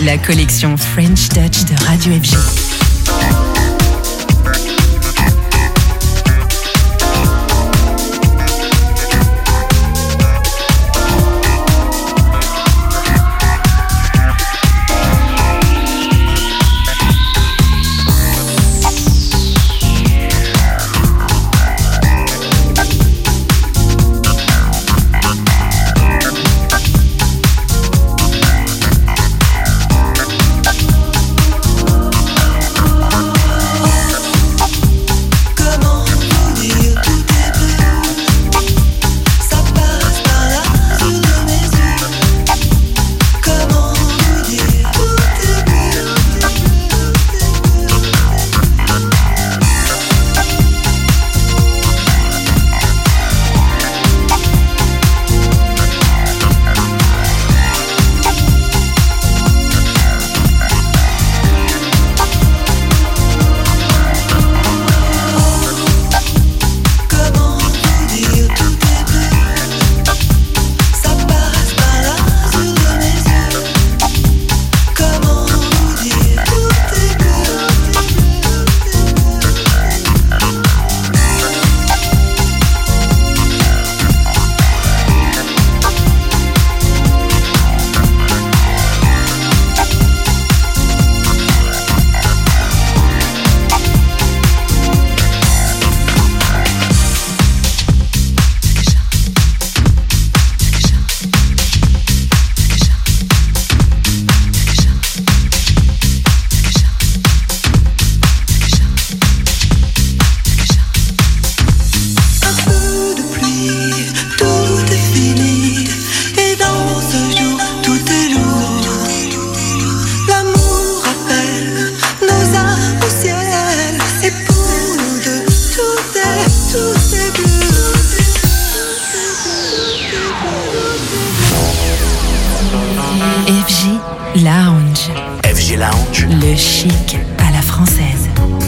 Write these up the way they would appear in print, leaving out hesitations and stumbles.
La collection French Touch de Radio FG. Le chic à la française.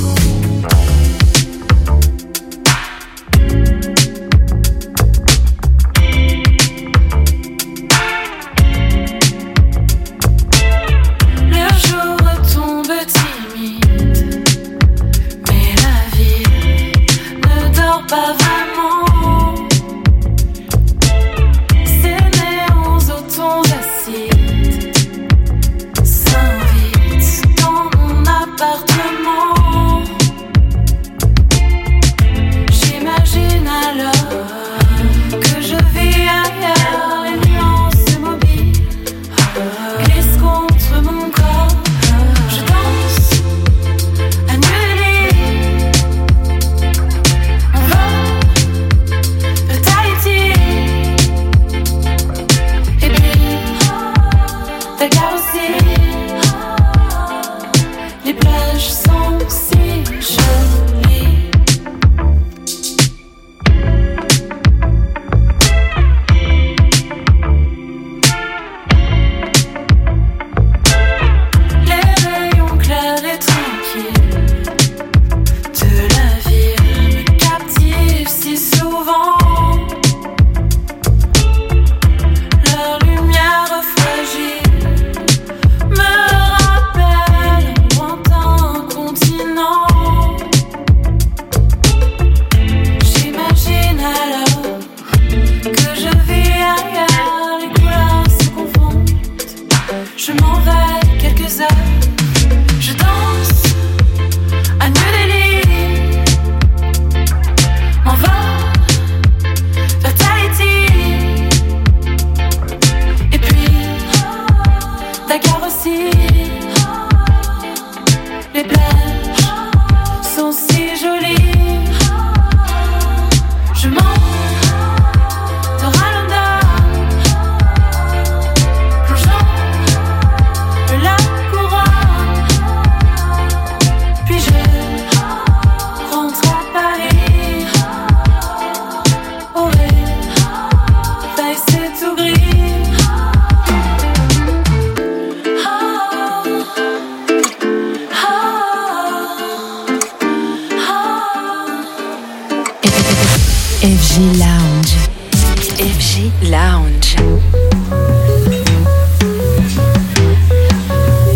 FG Lounge. FG Lounge.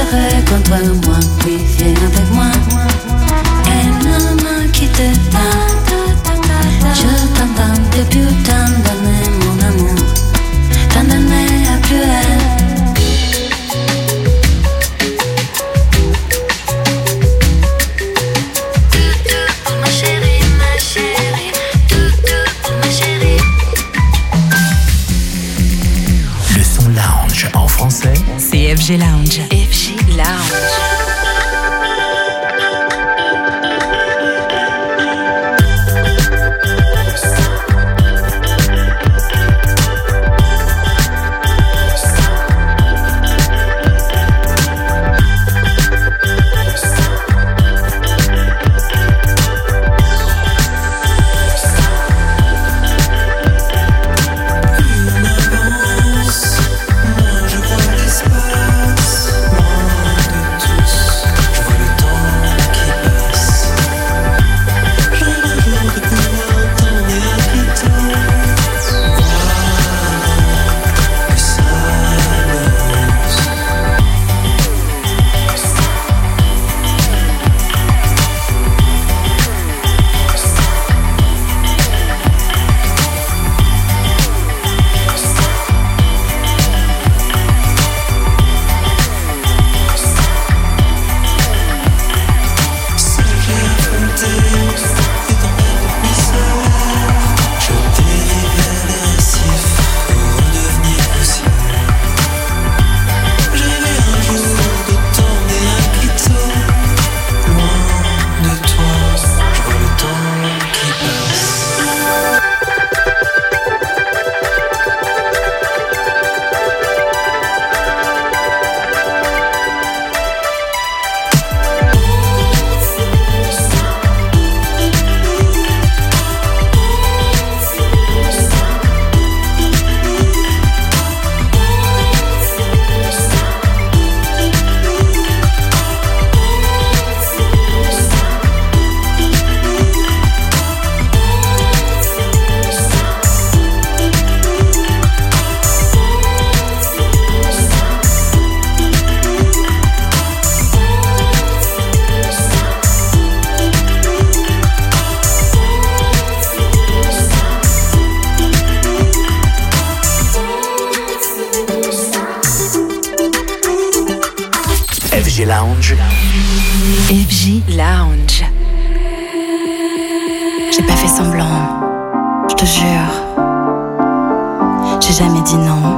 serait contre moi. Oui, viens avec moi. Et ne me quitte pas. Je t'entends depuis tant d'années, mon amour. Tant d'années à plus elle. En français, c'est FG Lounge. FG Lounge. FG Lounge. FG Lounge. J'ai pas fait semblant, je te jure. J'ai jamais dit non.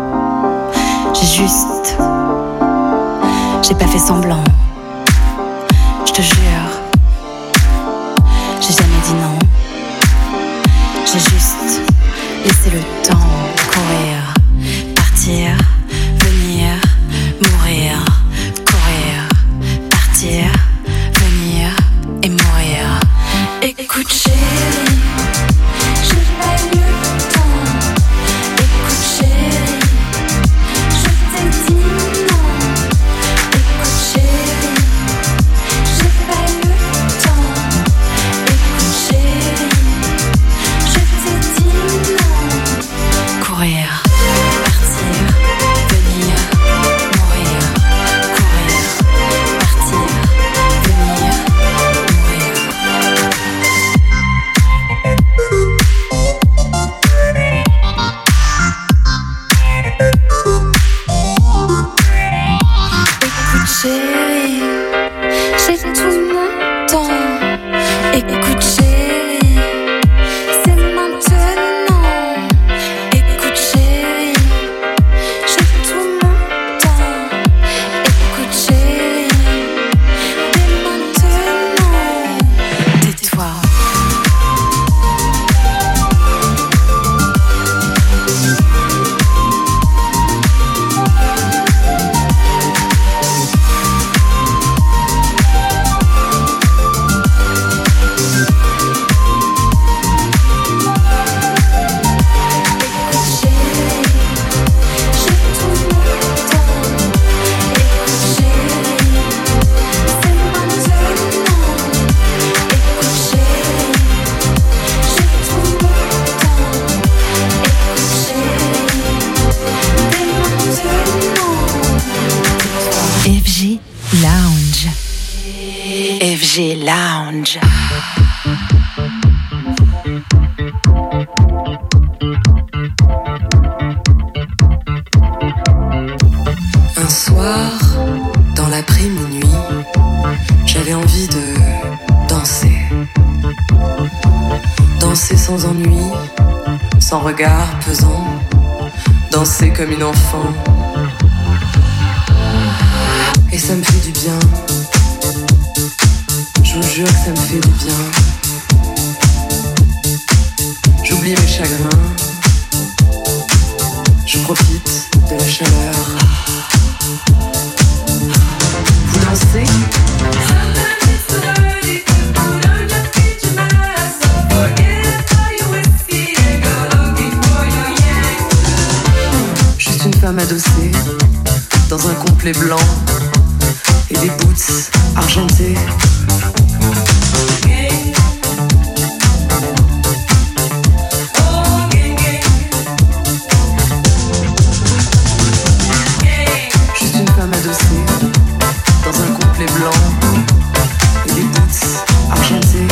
J'ai pas fait semblant, je te jure. J'ai jamais dit non. J'ai juste laissé le temps courir, partir, venir, mourir, courir, partir, venir et mourir. Écoute chérie, j'ai pas eu le temps. Écoute chérie, je t'ai dit non. Écoute chérie, j'ai pas eu le temps. Écoute chérie, je t'ai dit non. FG Lounge. Un soir, dans l'après-minuit, j'avais envie de danser. Danser sans ennui, sans regard pesant. Danser comme une enfant. Et ça me fait du bien. Je vous jure que ça me fait du bien. J'oublie mes chagrins. Je profite de la chaleur. Vous dansez? Juste une femme adossée dans un complet blanc et des boots argentés. Juste une femme adossée dans un complet blanc et des boots argentés.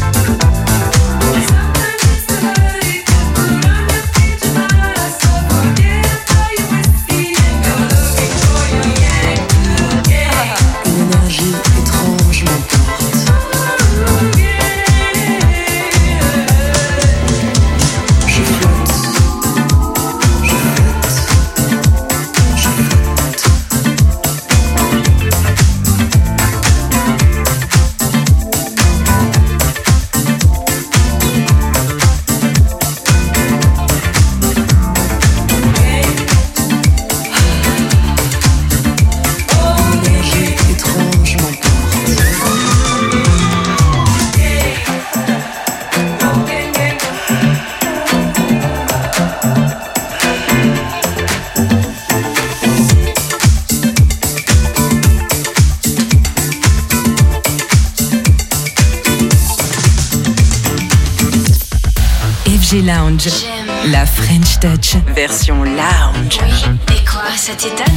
Lounge, la French Touch, version lounge. Oui, et quoi, ça t'étonne?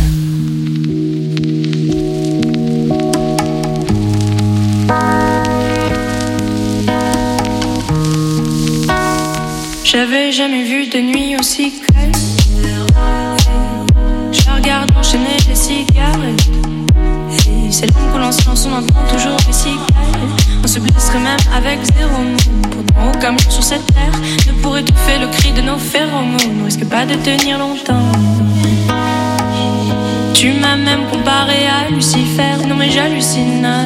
J'avais jamais vu de nuit aussi calme. Je regarde enchaîner les cigarettes. C'est long qu'on lance on entend toujours les cigales. On se blesserait même avec zéro mot. Pourtant aucun jour sur cette terre ne pourrait étouffer le cri de nos phéromones. On risque pas de tenir longtemps. Tu m'as même comparé à Lucifer. Non mais j'hallucine.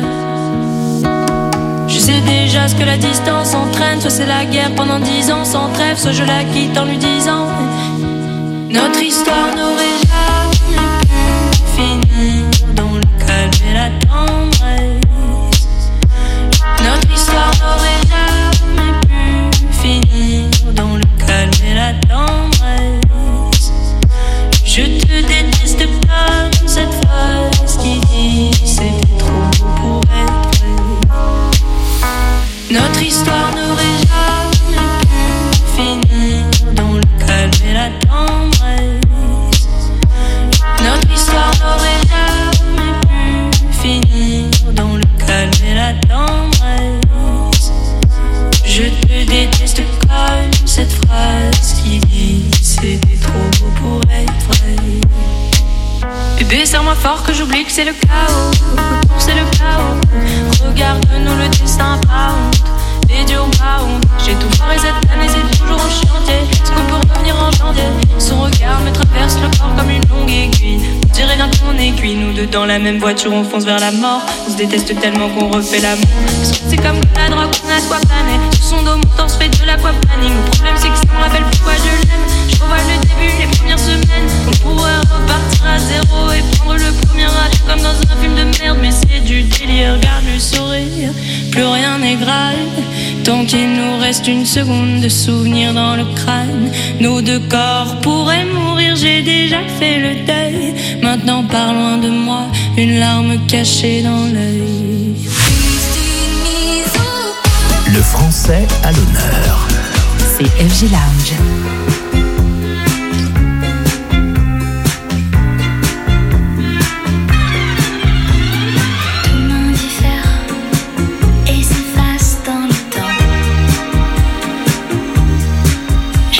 Je sais déjà ce que la distance entraîne. Soit c'est la guerre pendant 10 ans sans trêve, soit je la quitte en lui disant notre histoire n'aurait jamais pu finir dans le calme et la tendresse. Notre histoire n'aurait jamais pu finir dans le calme et la tendresse. Je te déteste comme cette phrase qui dit c'est trop pour être vrai. Notre histoire n'aurait jamais pu finir dans le calme et la tendresse. Notre histoire n'aurait jamais pu finir dans le calme et la tendresse. Je te déteste comme cette phrase qui dit c'était trop beau pour être vrai. Bébé, serre-moi fort que j'oublie que c'est le chaos. C'est le chaos. Regarde-nous le destin pas honte. Les dieux ont pas honte. J'ai tout foiré cette année, c'est toujours enchanté. Ce qu'on peut revenir en janvier. Son regard me traverse le corps comme une longue aiguille. On dirait bien qu'on est cuit. Nous deux dans la même voiture, on fonce vers la mort. On se déteste tellement qu'on refait l'amour. Parce que c'est comme la drogue, on a quoi planer. Sous son dos, on se fait de l'aquaplaning. Le problème c'est que ça me rappelle pourquoi je l'aime. Je revois le début, les premières semaines. On pourrait repartir à zéro et prendre le premier âge comme dans un film de merde. Mais c'est du délire, regarde le sourire. Plus rien n'est grave tant qu'il nous reste une seconde de souvenir dans le crâne. Nos deux corps pourraient mourir, j'ai déjà fait le deuil. Maintenant pars loin de moi, une larme cachée dans l'œil. Le français à l'honneur. C'est FG Lounge.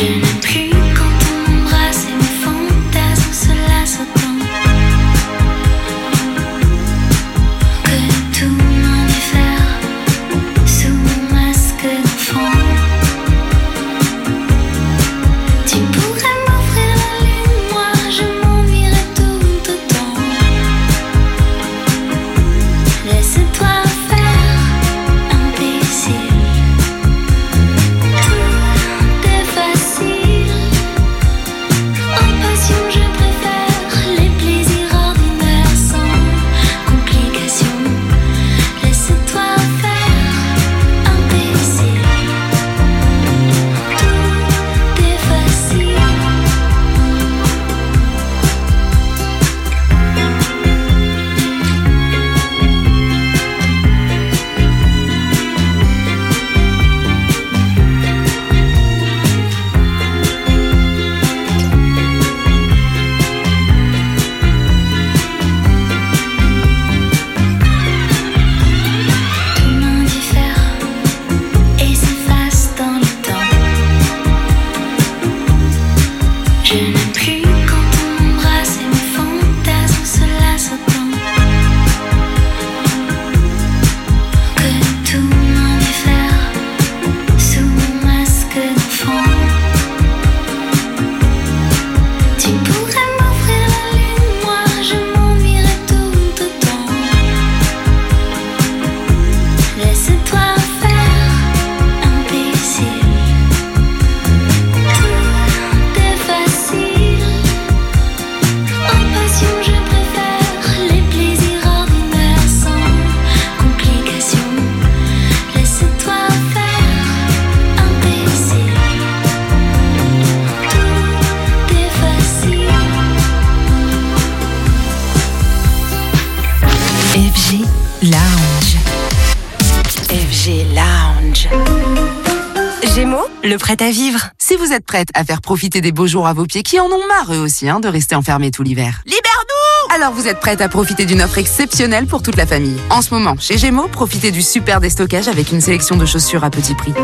Gémeaux, le prêt à vivre. Si vous êtes prête à faire profiter des beaux jours à vos pieds qui en ont marre eux aussi de rester enfermés tout l'hiver. Libère-nous! Alors vous êtes prête à profiter d'une offre exceptionnelle pour toute la famille. En ce moment, chez Gémeaux, profitez du super déstockage avec une sélection de chaussures à petit prix.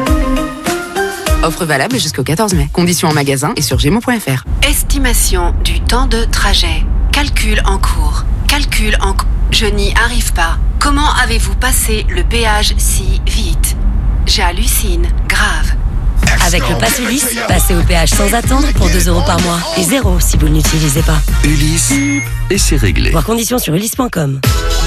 Offre valable jusqu'au 14 mai. Conditions en magasin et sur gémeaux.fr. Estimation du temps de trajet. Calcul en cours. Calcul en cours. Je n'y arrive pas. Comment avez-vous passé le péage si vite? J'hallucine. Grave. Avec le Pass Ulysse, passez au péage sans attendre pour 2 € par mois. Et 0 si vous ne l'utilisez pas. Ulysse, et c'est réglé. Voir conditions sur ulysse.com.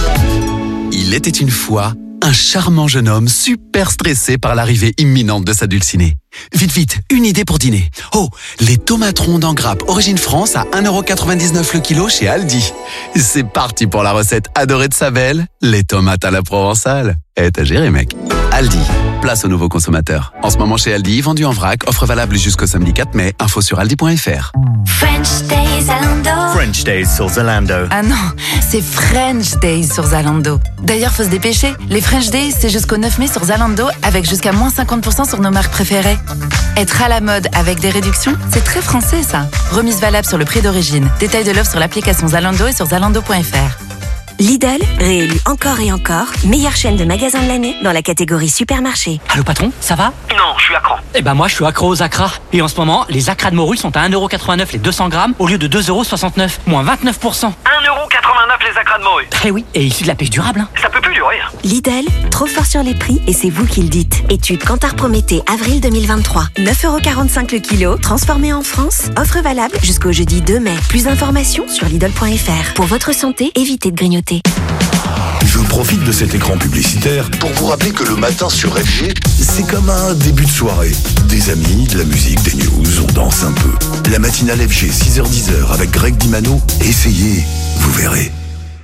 Il était une fois un charmant jeune homme super stressé par l'arrivée imminente de sa dulcinée. Vite, une idée pour dîner. Oh, les tomates rondes en grappe origine France à 1,99 € le kilo chez Aldi. C'est parti pour la recette adorée de sa belle, les tomates à la provençale. T'as géré, mec. Aldi, place aux nouveaux consommateurs. En ce moment chez Aldi, vendu en vrac, offre valable jusqu'au samedi 4 mai. Info sur aldi.fr. French Days Zalando. French Days sur Zalando. Ah non, c'est French Days sur Zalando. D'ailleurs, faut se dépêcher. Les French Days, c'est jusqu'au 9 mai sur Zalando avec jusqu'à moins 50% sur nos marques préférées. Être à la mode avec des réductions, c'est très français ça. Remise valable sur le prix d'origine. Détail de l'offre sur l'application Zalando et sur zalando.fr. Lidl, réélu encore et encore, meilleure chaîne de magasins de l'année dans la catégorie supermarché. Allô patron, ça va? Non, je suis accro. Eh ben moi je suis accro aux acras. Et en ce moment, les acras de morue sont à 1,89 € les 200 grammes au lieu de 2,69 €, moins 29%. 1,89 € les acras de morue. Eh oui, et issu de la pêche durable. Hein. Ça peut plus durer. Lidl, trop fort sur les prix et c'est vous qui le dites. Étude Kantar Prométhée, avril 2023. 9,45 € le kilo, transformé en France. Offre valable jusqu'au jeudi 2 mai. Plus d'informations sur Lidl.fr. Pour votre santé, évitez de grignoter. Je profite de cet écran publicitaire pour vous rappeler que le matin sur FG, c'est comme un début de soirée. Des amis, de la musique, des news, on danse un peu. La matinale FG, 6h-10h avec Greg Dimano. Essayez, vous verrez.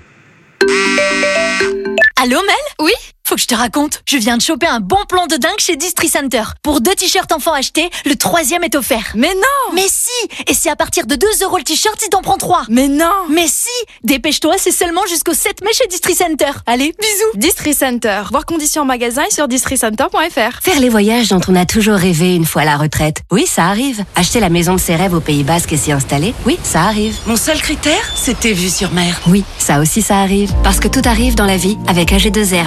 Allô Mel? Oui? Faut que je te raconte. Je viens de choper un bon plan de dingue chez Distri Center. Pour 2 t-shirts enfants achetés, le 3e est offert. Mais non! Mais si! Et c'est à partir de 2 € le t-shirt si t'en prends 3. Mais non! Mais si! Dépêche-toi, c'est seulement jusqu'au 7 mai chez Distri Center. Allez, bisous! Distri Center. Voir conditions en magasin et sur districenter.fr. Faire les voyages dont on a toujours rêvé une fois à la retraite. Oui, ça arrive. Acheter la maison de ses rêves au Pays Basque et s'y installer. Oui, ça arrive. Mon seul critère, c'était vue sur mer. Oui, ça aussi ça arrive. Parce que tout arrive dans la vie avec AG2R La Mondiale.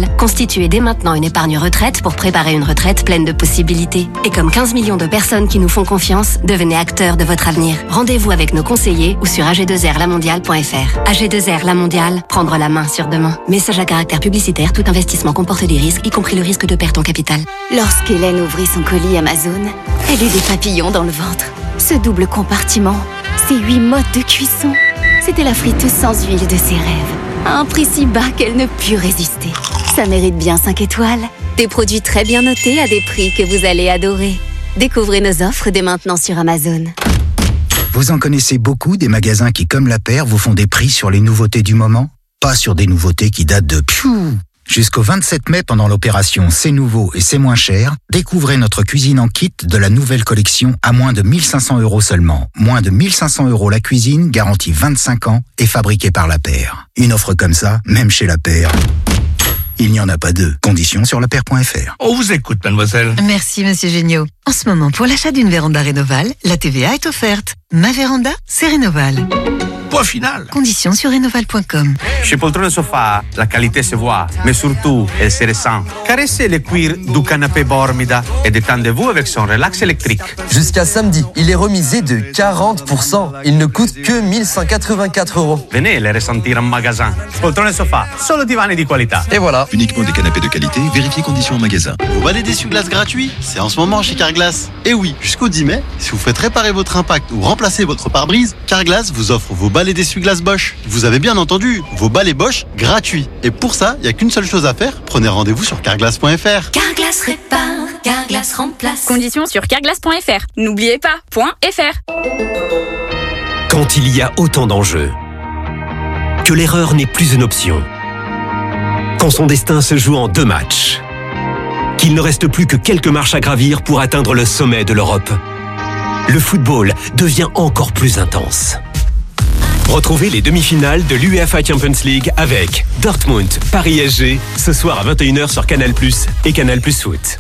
Mondial, constituez dès maintenant une épargne retraite pour préparer une retraite pleine de possibilités. Et comme 15 millions de personnes qui nous font confiance, devenez acteurs de votre avenir. Rendez-vous avec nos conseillers ou sur ag2rlamondial.fr. AG2R La Mondiale, prendre la main sur demain. Message à caractère publicitaire, tout investissement comporte des risques, y compris le risque de perte en capital. Lorsqu'Hélène ouvrit son colis Amazon, elle eut des papillons dans le ventre. Ce double compartiment, ces 8 modes de cuisson, c'était la friteuse sans huile de ses rêves. À un prix si bas qu'elle ne put résister. Ça mérite bien 5 étoiles. Des produits très bien notés à des prix que vous allez adorer. Découvrez nos offres dès maintenant sur Amazon. Vous en connaissez beaucoup des magasins qui, comme La Paire, vous font des prix sur les nouveautés du moment? Pas sur des nouveautés qui datent de piou. Jusqu'au 27 mai, pendant l'opération C'est nouveau et c'est moins cher, découvrez notre cuisine en kit de la nouvelle collection à moins de 1500 € seulement. Moins de 1500 € la cuisine, garantie 25 ans et fabriquée par La Paire. Une offre comme ça, même chez La Paire, il n'y en a pas deux. Conditions sur lapaire.fr. On vous écoute, mademoiselle. Merci, monsieur Géniaud. En ce moment, pour l'achat d'une véranda Rénoval, la TVA est offerte. Ma véranda, c'est Rénoval. Point final. Conditions sur rénoval.com. Chez Poltrone Sofa, la qualité se voit, mais surtout, elle se ressent. Caressez le cuir du canapé Bormida et détendez-vous avec son relax électrique. Jusqu'à samedi, il est remisé de 40%. Il ne coûte que 1184 €. Venez les ressentir en magasin. Poltrone Sofa, solo divani di qualità. Et voilà. Uniquement des canapés de qualité, vérifiez conditions en magasin. Vous balais d'essuie-glace gratuit? C'est en ce moment chez Carglass. Et oui, jusqu'au 10 mai, si vous faites réparer votre impact ou remplacer votre pare-brise, Carglass vous offre vos balais d'essuie-glace Bosch. Vous avez bien entendu, vos balais Bosch gratuits. Et pour ça, il n'y a qu'une seule chose à faire, prenez rendez-vous sur carglass.fr. Carglass répare, Carglass remplace. Conditions sur carglass.fr. N'oubliez pas, .fr. Quand il y a autant d'enjeux, que l'erreur n'est plus une option, quand son destin se joue en 2 matchs, qu'il ne reste plus que quelques marches à gravir pour atteindre le sommet de l'Europe, le football devient encore plus intense. Retrouvez les demi-finales de l'UEFA Champions League avec Dortmund, Paris SG, ce soir à 21h sur Canal+ et Canal+ Foot.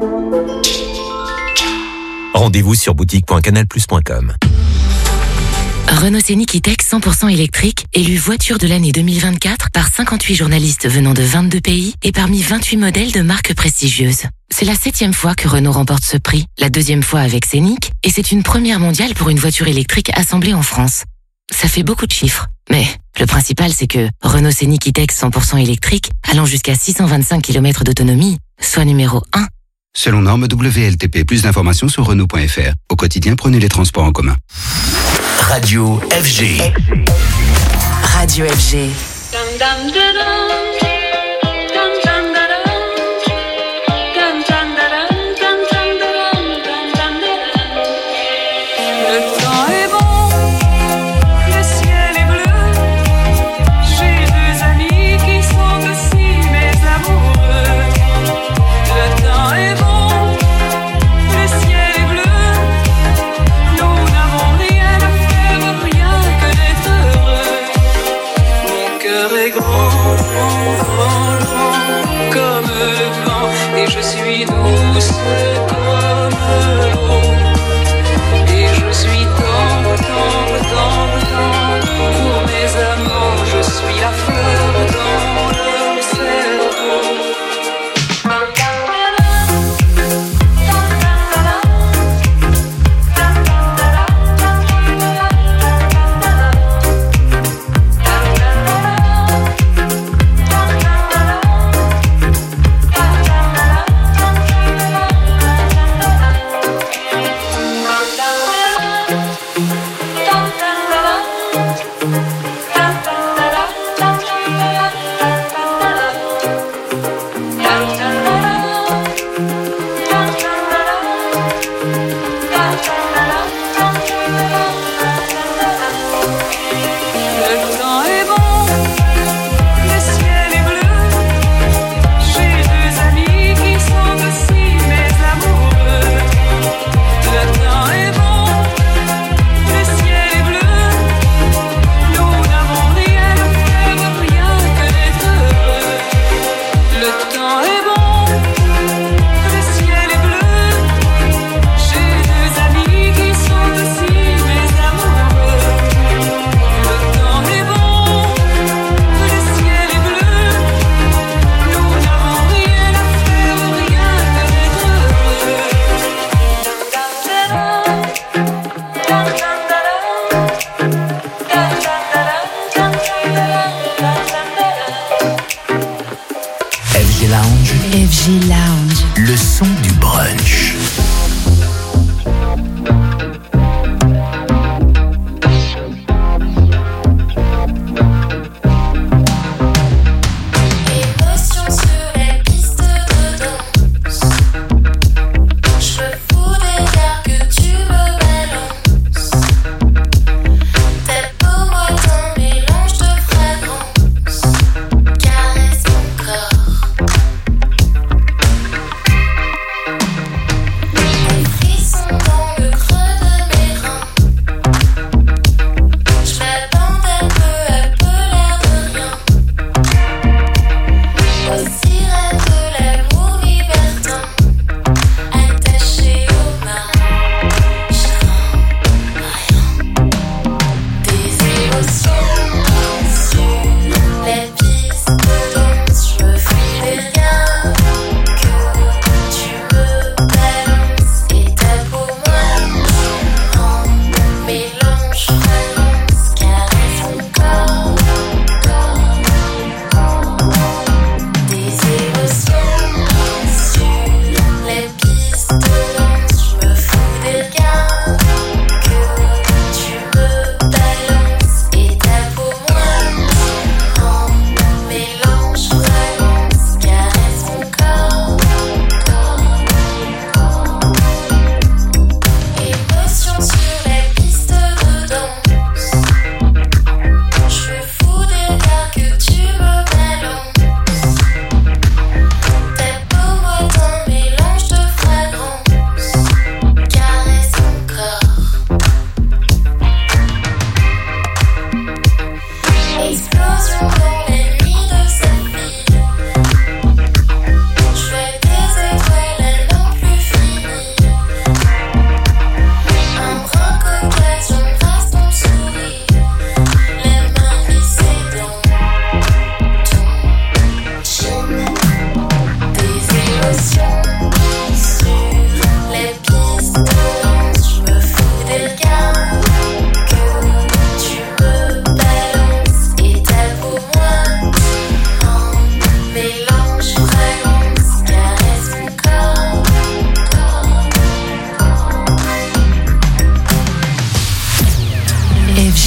Rendez-vous sur boutique.canalplus.com. Renault Scénic E-Tech 100% électrique, élu voiture de l'année 2024 par 58 journalistes venant de 22 pays et parmi 28 modèles de marques prestigieuses. C'est la 7e fois que Renault remporte ce prix, la 2e fois avec Scénic, et c'est une première mondiale pour une voiture électrique assemblée en France. Ça fait beaucoup de chiffres, mais le principal c'est que Renault Scénic E-Tech 100% électrique, allant jusqu'à 625 km d'autonomie, soit numéro 1. Selon norme WLTP, plus d'informations sur Renault.fr. Au quotidien, prenez les transports en commun. Radio FG. Radio FG. Je suis douce comme l'eau et je suis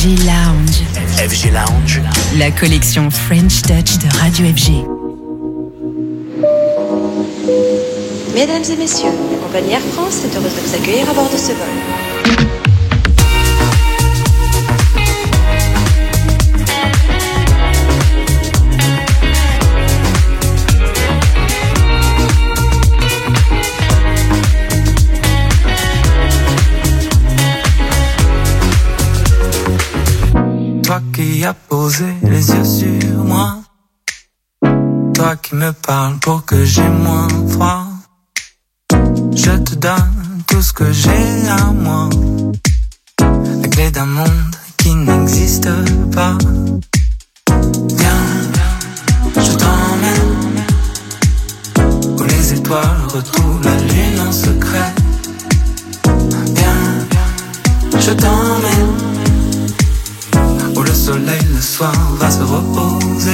FG Lounge. FG Lounge. La collection French Touch de Radio FG. Mesdames et messieurs, la compagnie Air France est heureuse de vous accueillir à bord de ce vol. Toi qui as posé les yeux sur moi, toi qui me parles pour que j'ai moins froid, je te donne tout ce que j'ai à moi, la clé d'un monde qui n'existe pas. Viens, je t'emmène où les étoiles retrouvent la lune en secret. Viens, je t'emmène où le soleil le soir va se reposer.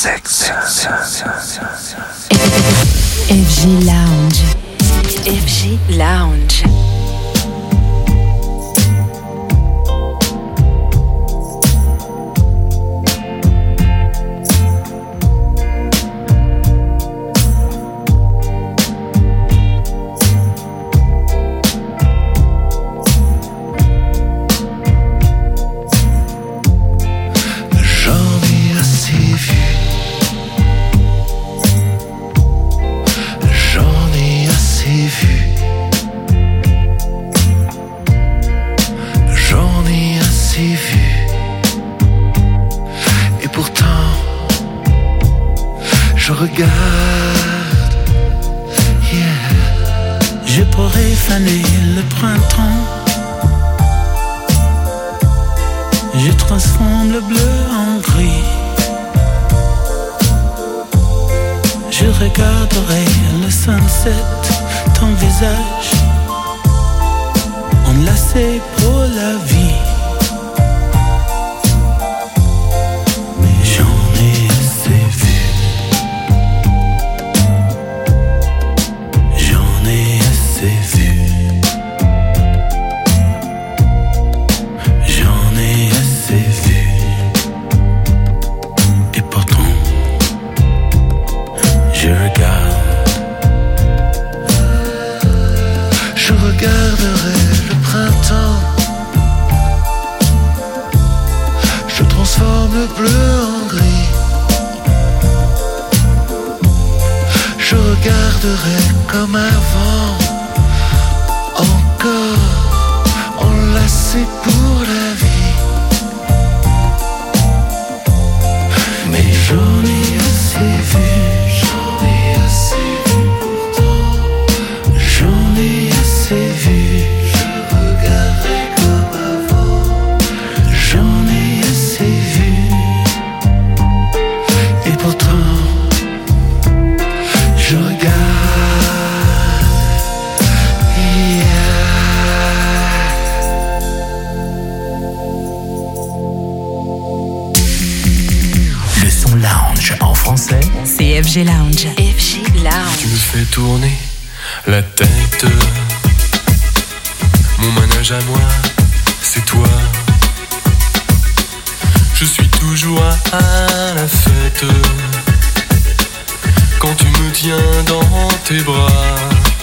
sexe. FG Lounge. FG Lounge. Je pourrais faner le printemps. Je transforme le bleu en gris. Je regarderai le sunset, ton visage enlacé pour la vie. Mais j'en ai assez vu. Bleu en gris. Je regarderai comme avant, encore enlacé pour la vie. Mais j'en ai assez vu, j'en ai assez vu pourtant. J'en ai assez vu, je regarderai comme avant. J'en ai assez vu. Je regarde, Le son lounge en français, c'est FG Lounge. FG Lounge. Tu me fais tourner la tête. Mon manège à moi, c'est toi. Je suis toujours à la fête. Quand tu me tiens dans tes bras,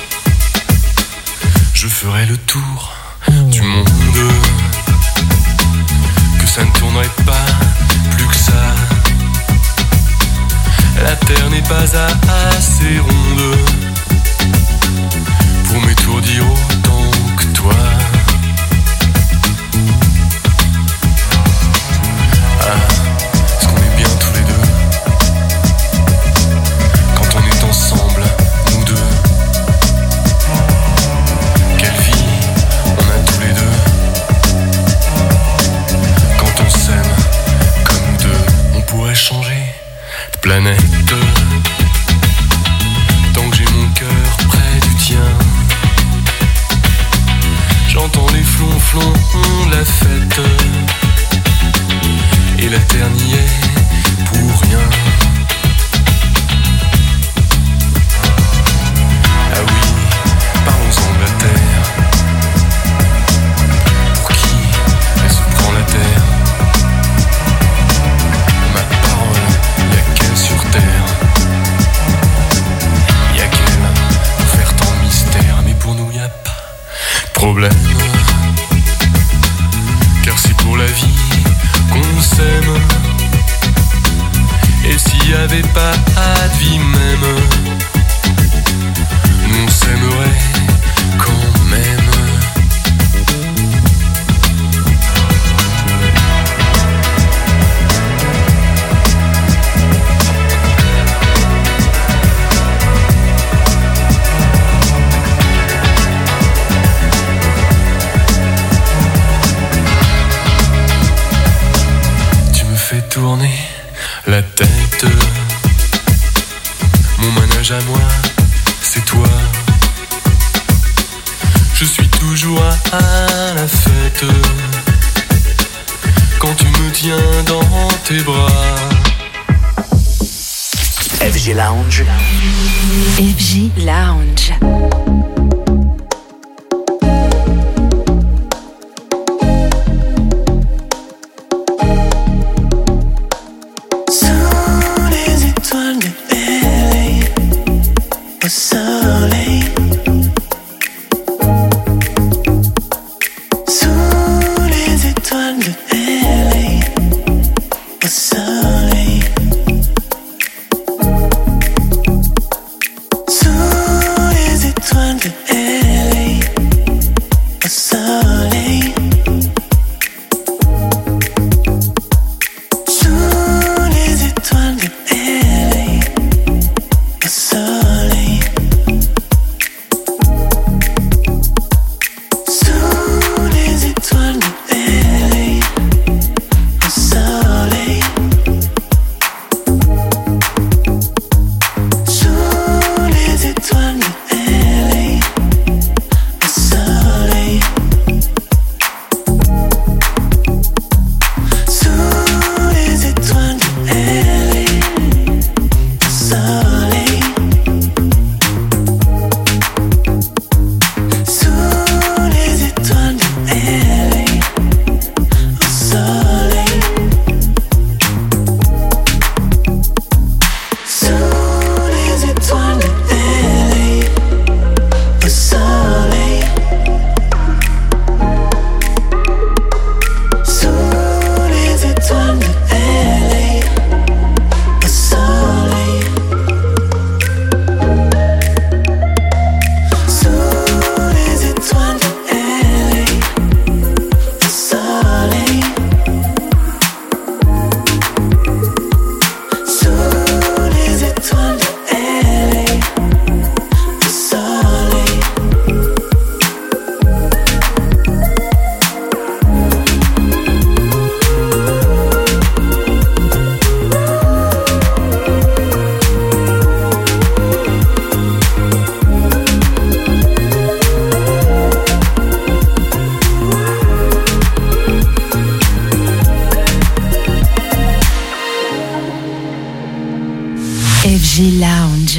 je ferai le tour du monde. Que ça ne tournerait pas plus que ça. La terre n'est pas assez ronde pour m'étourdir autant que toi. Est-ce qu'on est bien tous les deux quand on est ensemble, nous deux? Quelle vie on a tous les deux quand on s'aime comme nous deux. On pourrait changer de planète tant que j'ai mon cœur près du tien. J'entends les flonflons de la fête et la terre n'y est pour rien. Ah oui, parlons-en de la terre. Pour qui elle se prend la terre? Ma parole, y'a qu'elle sur terre. Y'a qu'elle pour faire tant de mystère. Mais pour nous y'a pas de problème, car c'est pour la vie qu'on s'aime. Et s'il y avait pas de vie même, nous on s'aimerait quand même. Tourner la tête. Mon manège à moi, c'est toi. Je suis toujours à la fête quand tu me tiens dans tes bras. FG Lounge. FG Lounge. Sous les étoiles de LA, au soleil. Sous les étoiles de LA, au soleil. Sous les étoiles de LA, au soleil. Sous les étoiles de LA, au soleil. Sous les étoiles de LA, au soleil. Sous les étoiles de LA, au soleil. Sous les étoiles de LA, au soleil. Sous les étoiles de LA, au soleil. Sous les étoiles de LA, au soleil. Sous les étoiles de LA, au soleil. Sous les étoiles de LA, au soleil. Sous les étoiles de LA, au soleil. FG Lounge.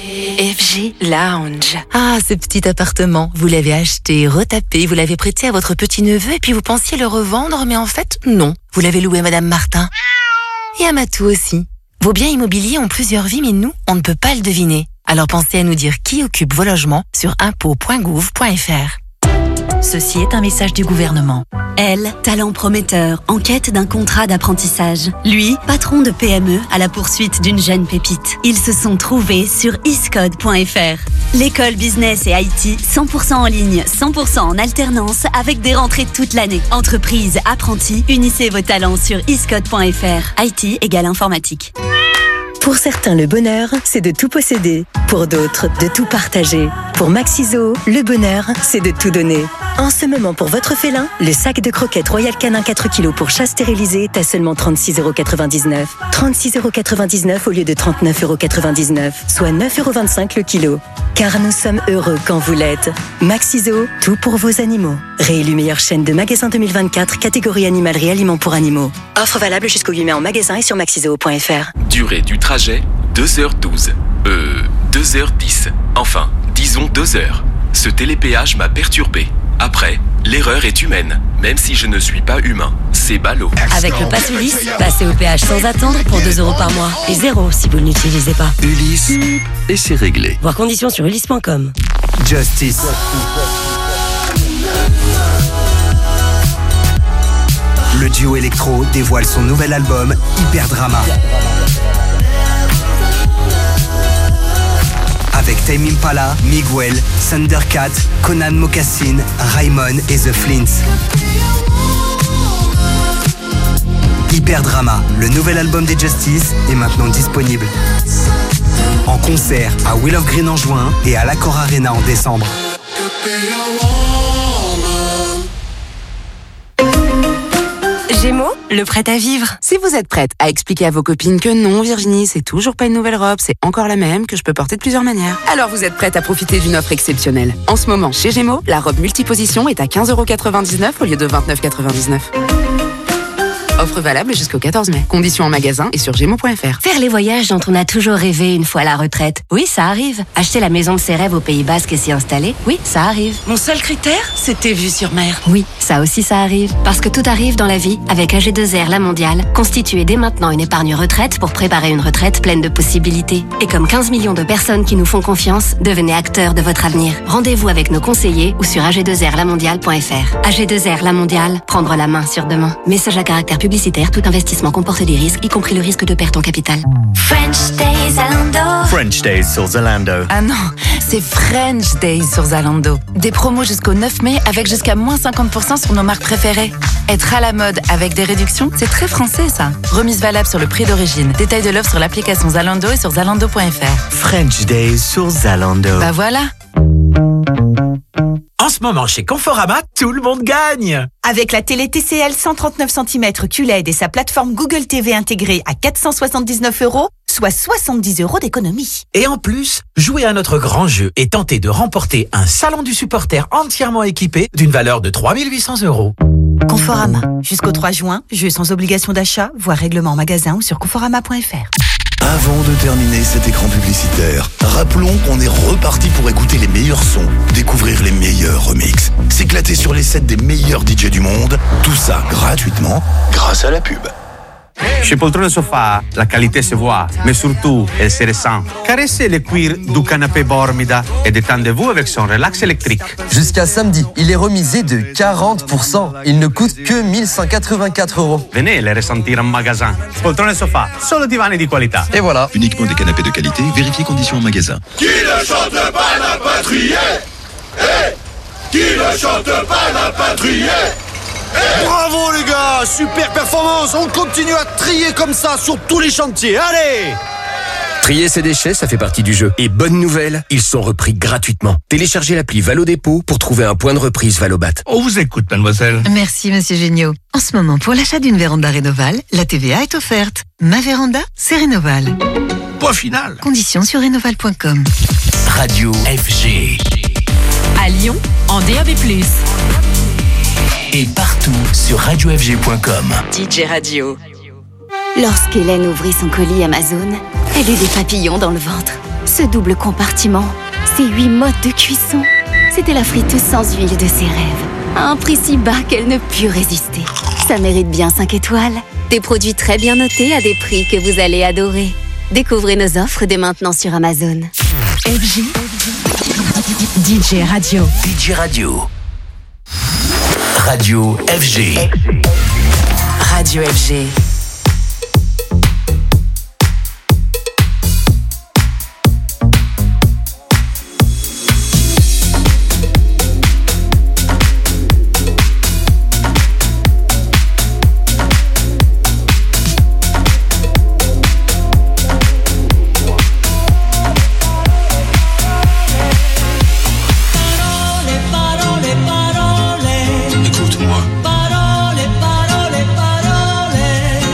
FG Lounge. Ah, ce petit appartement, vous l'avez acheté, retapé, vous l'avez prêté à votre petit-neveu et puis vous pensiez le revendre, mais en fait, non. Vous l'avez loué à Madame Martin. Et à Matou aussi. Vos biens immobiliers ont plusieurs vies, mais nous, on ne peut pas le deviner. Alors pensez à nous dire qui occupe vos logements sur impôts.gouv.fr. Ceci est un message du gouvernement. Elle, talent prometteur, en quête d'un contrat d'apprentissage. Lui, patron de PME à la poursuite d'une jeune pépite. Ils se sont trouvés sur iscode.fr. L'école business et IT, 100% en ligne, 100% en alternance, avec des rentrées toute l'année. Entreprise, apprentis, unissez vos talents sur iscode.fr. IT égale informatique. Pour certains, le bonheur, c'est de tout posséder. Pour d'autres, de tout partager. Pour Maxiso, le bonheur, c'est de tout donner. En ce moment, pour votre félin, le sac de croquettes Royal Canin 4 kg pour chat stérilisé est à seulement 36,99 €. 36,99 € au lieu de 39,99 €, soit 9,25 € le kilo. Car nous sommes heureux quand vous l'êtes. Maxiso, tout pour vos animaux. Réélu meilleure chaîne de magasins 2024, catégorie animalerie et aliments pour animaux. Offre valable jusqu'au 8 mai en magasin et sur maxiso.fr. Durée du trajet, 2h12. 2h10. Enfin, disons 2 heures. Ce télépéage m'a perturbé. Après, l'erreur est humaine, même si je ne suis pas humain. C'est ballot. Avec le pass Ulysse, passez au péage sans attendre pour 2 € par mois. Et 0 si vous ne l'utilisez pas. Ulysse, et c'est réglé. Voir conditions sur ulysse.com. Justice. Le duo électro dévoile son nouvel album Hyper Drama. Avec Tame Impala, Miguel, Thundercat, Conan Mocassin, Raymond et The Flints. Hyper Drama, le nouvel album des Justice, est maintenant disponible. En concert à Wheel of Green en juin et à l'Accor Arena en décembre. Gémeaux, le prêt à vivre. Si vous êtes prête à expliquer à vos copines que non, Virginie, c'est toujours pas une nouvelle robe, c'est encore la même, que je peux porter de plusieurs manières. Alors vous êtes prête à profiter d'une offre exceptionnelle. En ce moment, chez Gémeaux, la robe multiposition est à 15,99 € au lieu de 29,99 €. Offre Offre valable jusqu'au 14 mai. Conditions en magasin et sur Gémeaux.fr. Faire les voyages dont on a toujours rêvé une fois à la retraite. Oui, ça arrive. Acheter la maison de ses rêves au Pays Basque et s'y installer. Oui, ça arrive. Mon seul critère, c'était vue sur mer. Oui, ça aussi ça arrive. Parce que tout arrive dans la vie. Avec AG2R La Mondiale, constituez dès maintenant une épargne retraite pour préparer une retraite pleine de possibilités. Et comme 15 millions de personnes qui nous font confiance, devenez acteurs de votre avenir. Rendez-vous avec nos conseillers ou sur ag2rlamondiale.fr. AG2R La Mondiale, prendre la main sur demain. Message à caractère publicitaire, tout investissement comporte des risques, y compris le risque de perte en capital. French Days Zalando. French Days sur Zalando. Ah non, c'est French Days sur Zalando. Des promos jusqu'au 9 mai avec jusqu'à moins 50% sur nos marques préférées. Être à la mode avec des réductions, c'est très français ça. Remise valable sur le prix d'origine. Détail de l'offre sur l'application Zalando et sur zalando.fr. French Days sur Zalando. Bah voilà. En ce moment, chez Conforama, tout le monde gagne! Avec la télé TCL 139 cm QLED et sa plateforme Google TV intégrée à 479 €, soit 70 € d'économie. Et en plus, jouez à notre grand jeu et tentez de remporter un salon du supporter entièrement équipé d'une valeur de 3 800 €. Conforama. Jusqu'au 3 juin, jeu sans obligation d'achat, voire règlement en magasin ou sur conforama.fr. Avant de terminer cet écran publicitaire, rappelons qu'on est reparti pour écouter les meilleurs sons, découvrir les meilleurs remixes, s'éclater sur les sets des meilleurs DJ du monde, tout ça gratuitement grâce à la pub. Chez Poltrone Sofa, la qualité se voit, mais surtout, elle se ressent. Caressez le cuir du canapé Bormida et détendez-vous avec son relax électrique. Jusqu'à samedi, il est remisé de 40%. Il ne coûte que 1184 €. Venez les ressentir en magasin. Poltrone Sofa, solo divani di qualità. Et voilà. Uniquement des canapés de qualité, vérifiez conditions en magasin. Qui ne chante pas n'a pas trié. Qui ne chante pas n'a pas trié. Bravo les gars, super performance, on continue à trier comme ça sur tous les chantiers, allez! Trier ses déchets, ça fait partie du jeu. Et bonne nouvelle, ils sont repris gratuitement. Téléchargez l'appli Valo Dépôt pour trouver un point de reprise Valobat. On vous écoute, mademoiselle. Merci, monsieur Géniaud. En ce moment, pour l'achat d'une véranda Rénoval, la TVA est offerte. Ma véranda, c'est Rénoval. Point final. Conditions sur rénoval.com. Radio FG. À Lyon, en DAB+. Et partout sur radiofg.com. DJ Radio. Lorsqu'Hélène ouvrit son colis Amazon, elle eut des papillons dans le ventre. Ce double compartiment, ces 8 modes de cuisson, c'était la friteuse sans huile de ses rêves. À un prix si bas qu'elle ne put résister. Ça mérite bien 5 étoiles. Des produits très bien notés à des prix que vous allez adorer. Découvrez nos offres dès maintenant sur Amazon. FG. DJ Radio. DJ Radio. Radio FG. Radio FG. Écoute-moi. Parole, parole, parole.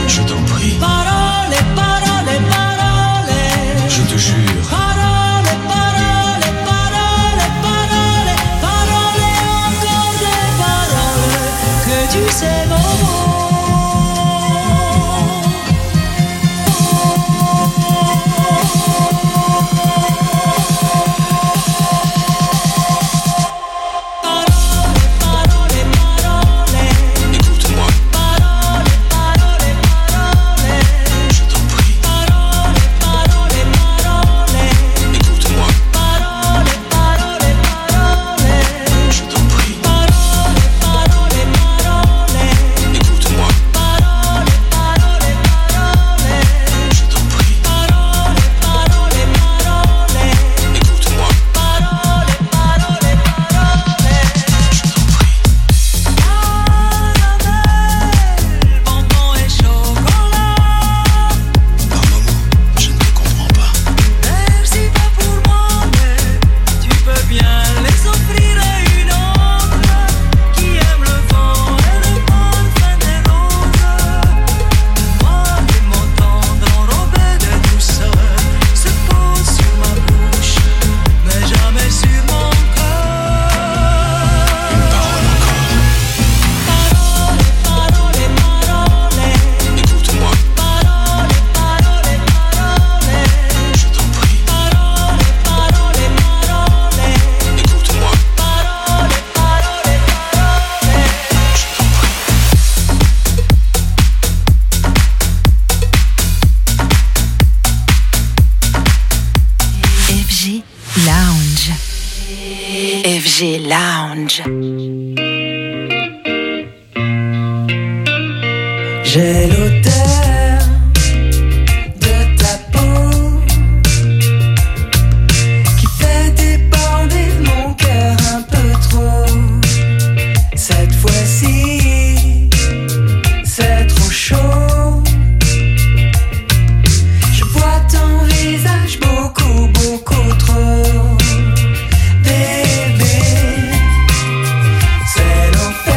Lounge. J'ai l'odeur de ta peau qui fait déborder mon cœur un peu trop. Cette fois-ci, c'est trop chaud. Je vois ton visage beaucoup, beaucoup trop. Bébé, c'est l'enfer.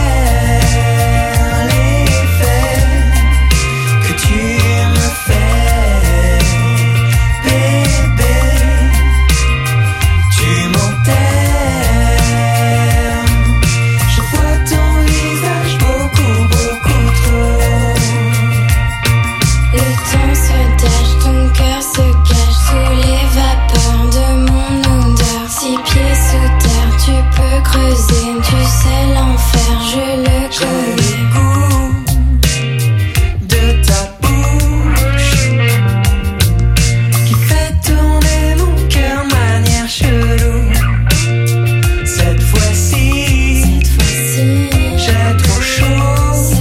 Tu sais l'enfer, je le connais. J'ai le goût de ta bouche qui fait tourner mon cœur manière chelou. Cette fois-ci, j'ai trop chaud.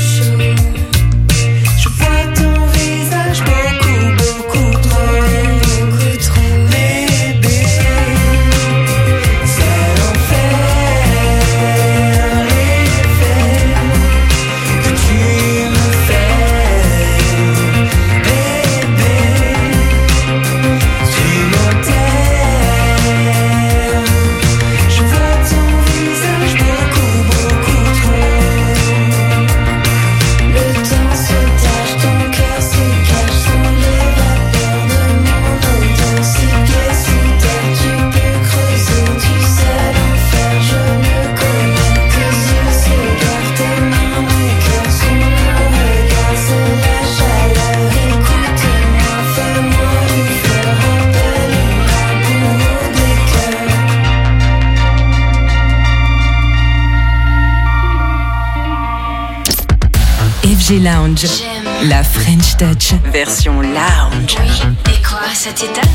Je vois ton visage beaucoup, beaucoup trop. Bébé, c'est l'enfer. FG Lounge, la French Touch, version lounge. Oui, et quoi, ça t'étonne?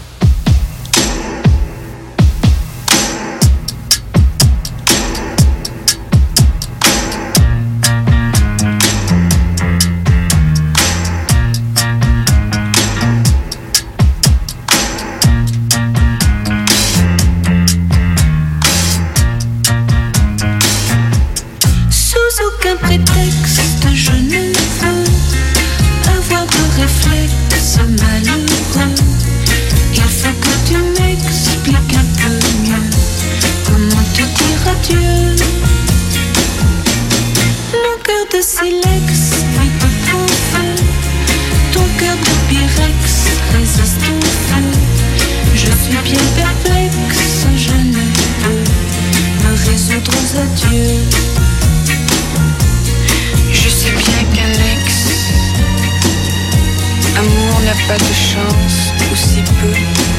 Pas de chance, ou si peu.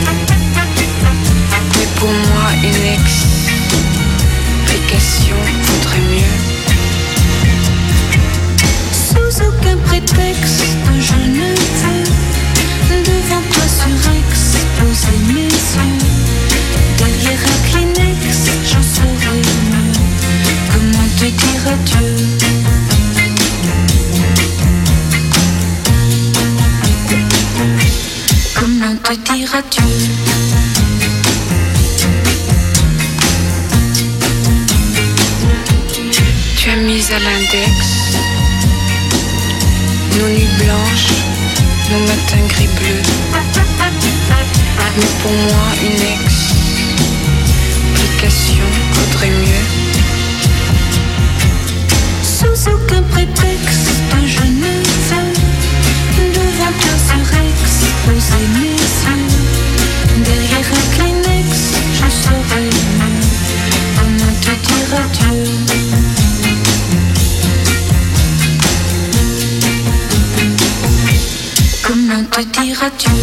Mais pour moi, une explication vaudrait mieux. Sous aucun prétexte, je ne veux devant toi surexposer mes yeux. Derrière un Kleenex, j'en saurai mieux. Comment te dire adieu? Comment te dire adieu? Tu as mis à l'index nos nuits blanches, nos matins gris-bleus. Mais pour moi, une explication vaudrait mieux. Sous aucun prétexte, je ne veux devant toi surexposer mes yeux. Derrière un Kleenex, je saurai mieux. Comment te dire adieu? Comment te dire adieu?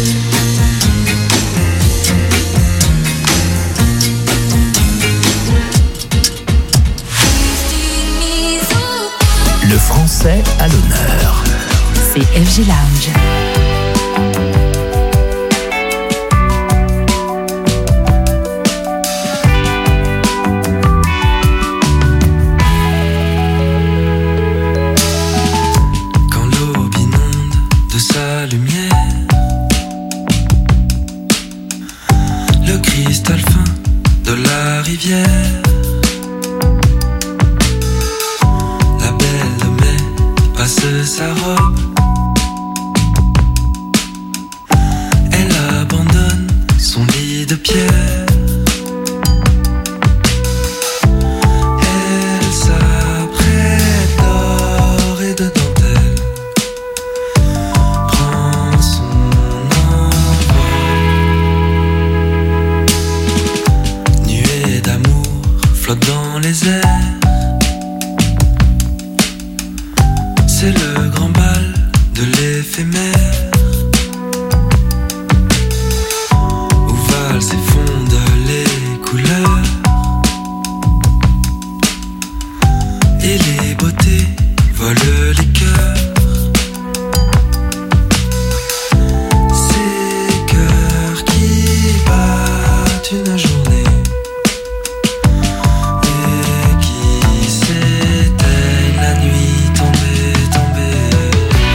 Le français à l'honneur. C'est FG Lounge. rivière. La belle de mai passe sa robe. Elle abandonne son lit de pierre. Elle s'apprête d'or et de dentelle. Prend son envol. Nuée d'amour flotte dans les airs. C'est le grand bal de l'éphémère. Où valsent et fondent les couleurs. Et les beautés volent les cœurs. Ces cœurs qui battent une journée et qui s'éteignent la nuit tombée, tombée.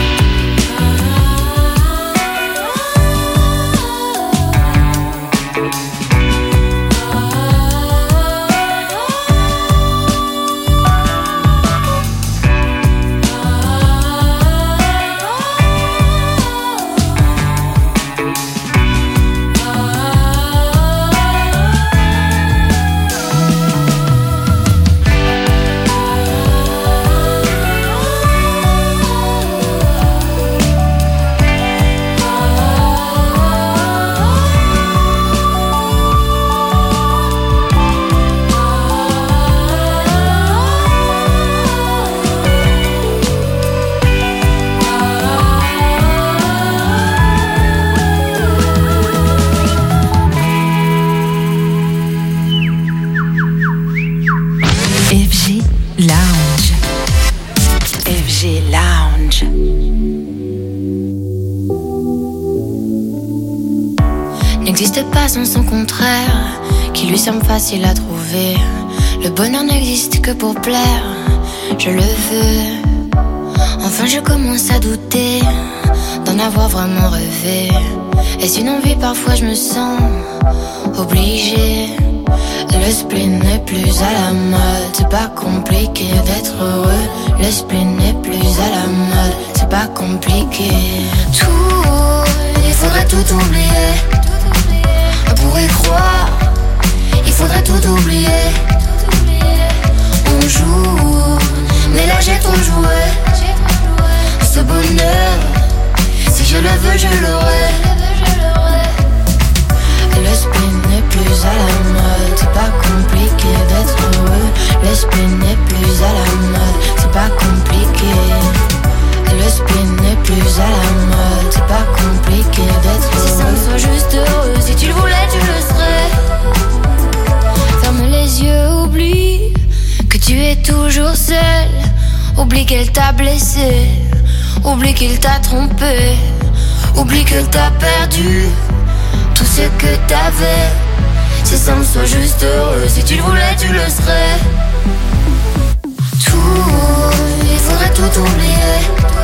FG Lounge. FG Lounge. N'existe pas sans son contraire, qui lui semble facile à trouver. Le bonheur n'existe que pour plaire, je le veux. Enfin je commence à douter d'en avoir vraiment rêvé. Est-ce une envie? Parfois je me sens obligée. Le spleen n'est plus à la mode, c'est pas compliqué d'être heureux. Le spleen n'est plus à la mode, c'est pas compliqué. Tout, il faudrait tout oublier. On pourrait croire, il faudrait tout oublier. On joue, mais là j'ai trop joué. Ce bonheur, si je le veux, je l'aurai. Le spleen n'est plus à la mode, c'est pas compliqué d'être heureux. Le spleen n'est plus à la mode, c'est pas compliqué. Le spleen n'est plus à la mode, c'est pas compliqué d'être heureux. Si ça me soit juste heureux, si tu le voulais, tu le serais. Ferme les yeux, oublie que tu es toujours seul. Oublie qu'elle t'a blessé, oublie qu'il t'a trompé, oublie que t'as perdu tout ce que t'avais. Si ça me soit juste heureux, si tu le voulais, tu le serais. Tout, il faudrait tout oublier.